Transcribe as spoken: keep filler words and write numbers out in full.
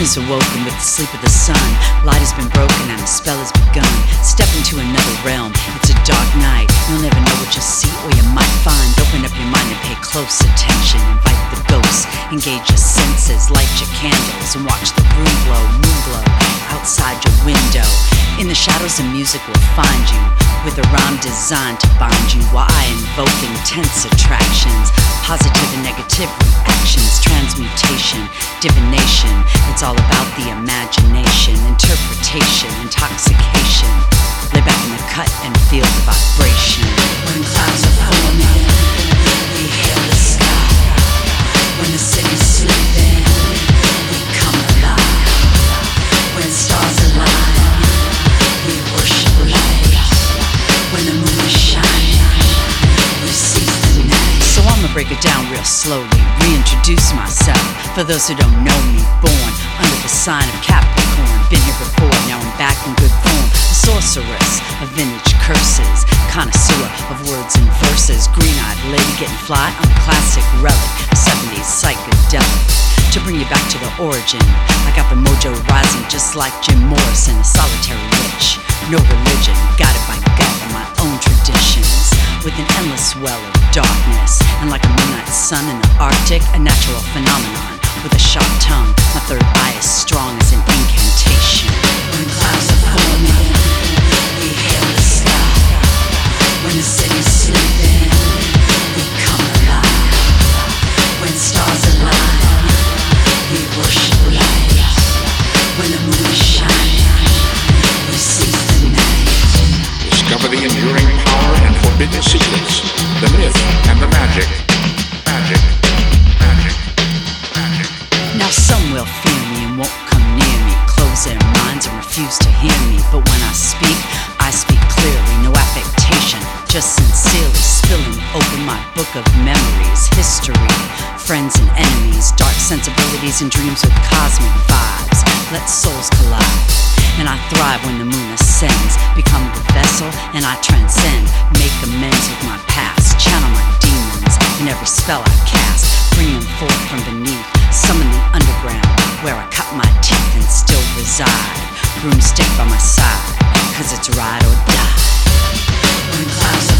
is awoken with the sleep of the sun. Light has been broken and a spell has begun. Step into another realm, it's a dark night. You'll never know what you'll see or you might find. Open up your mind and pay close attention. Invite the ghosts, engage your senses. Light your candles and watch the room glow, moon glow outside your window. In the shadows the music will find you, with a rhyme designed to bind you, while I invoke intense attractions. Positive and negative reactions, transmutation, divination. It's all about the imagination, interpretation, intoxication. Lay back in the cut and feel the vibration. When clouds are forming, we hail the sky. When the city's sleeping, we come alive. When stars align, we worship light. When the moon is shining, we seize the night. So I'ma break it down real slowly, reintroduce myself. For those who don't know me, born under the sign of Capricorn. Been here before, now I'm back in good form. A sorceress of vintage curses, connoisseur of words and verses. Green-eyed lady getting fly, I'm a classic relic, seventies psychedelic. To bring you back to the origin, I got the mojo rising just like Jim Morrison. A solitary witch, no religion, guided by gut and my own traditions. With an endless well of darkness, and like a midnight sun in the Arctic, a natural phenomenon. With a sharp tongue, my third eye is strong as an incantation. When clouds are forming, we hail the sky. When the city's sleeping, we come alive. When stars align, we worship light. When the moon is shining, we seize the night. Discover the enduring power and forbidden secrets, the myth and the magic. Magic. Magic. Magic. Now some will fear me and won't come near me, close their minds and refuse to hear me. But when I speak, I speak clearly, no affectation, just sincerely spilling open my book of memories, history, friends and enemies, dark sensibilities and dreams with cosmic vibes. Let souls collide, and I thrive when the moon ascends. Become the vessel and I transcend, make amends with my past, channel my demons in every spell I cast, bring them forth from beneath, summon the underground where I cut my teeth and still reside. Broomstick by my side, cause it's ride or die. When clouds